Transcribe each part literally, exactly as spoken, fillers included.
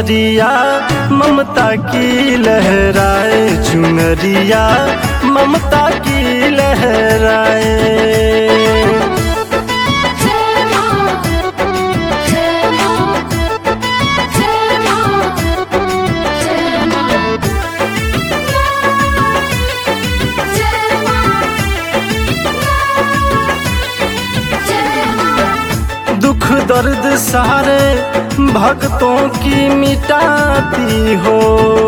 चुनरिया ममता की लहराए, चुनरिया ममता की लहराए। दुख दर्द सारे भक्तों की मिटाती हो,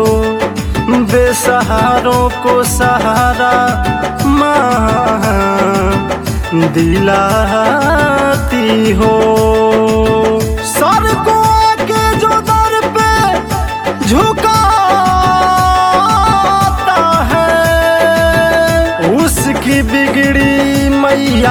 बेसहारों को सहारा माँ दिलाती हो। सर को के जो दर पे झुकाता है, उसकी बिगड़ी मैया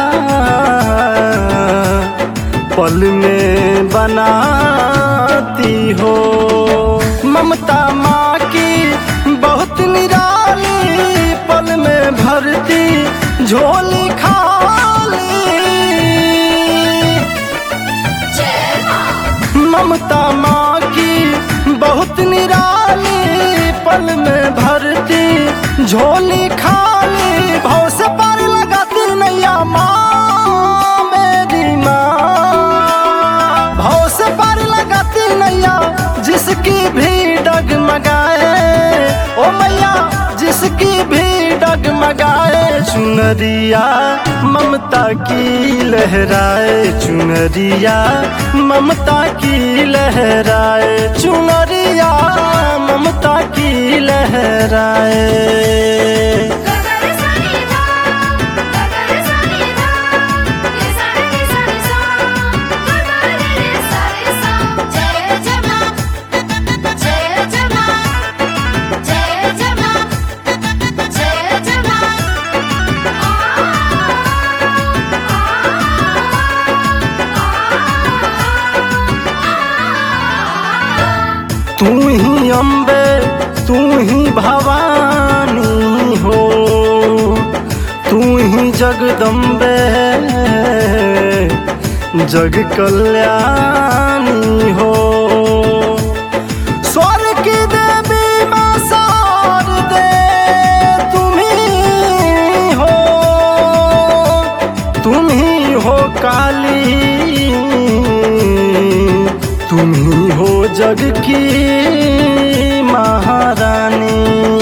पल में बनाती हो। ममता माँ की बहुत निराली, पल में भरती झोली खाली। ममता माँ की बहुत निराली, पल में भरती झोली खाली। भाव से पार लगाती नैया माँ मेरी माँ, जिसकी भी डगमगाए ओ मैया, जिसकी भी डगमगाए। चुनरिया ममता की लहराए, चुनरिया ममता की लहराए, चुनरिया ममता की लहराए। तू ही अम्बे तू ही भवानी हो, तू ही जगदम्बे जग कल्याणी हो। स्वर्ग की देवी माँ शारदे तुम ही हो, तुम ही हो काली, तुम ही हो जग की महारानी।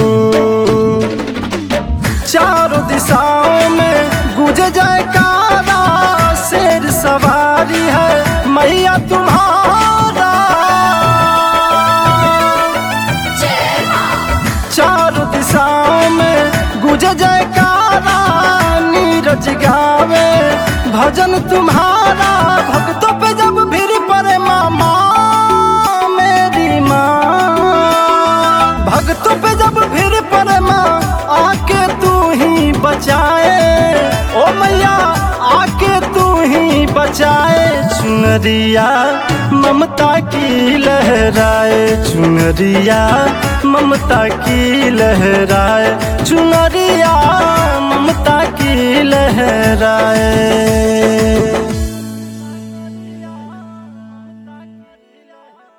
चारों दिशाओं में गुजे जयकारा, शेर सवारी है मैया तुम्हारा। चारों दिशाओं में गुजे जयकारा, नीरज गावे भजन तुम्हारा। भक्तों पे जब भीड़ पड़े मामा मेरी माँ, भक्तों पे जब भीड़ पड़े माँ, आके तू ही बचाए ओ मैया, आके तू ही बचाए। चुनरिया ममता की लहराए, चुनरिया ममता की लहराए, चुनरिया ममता की लहराए।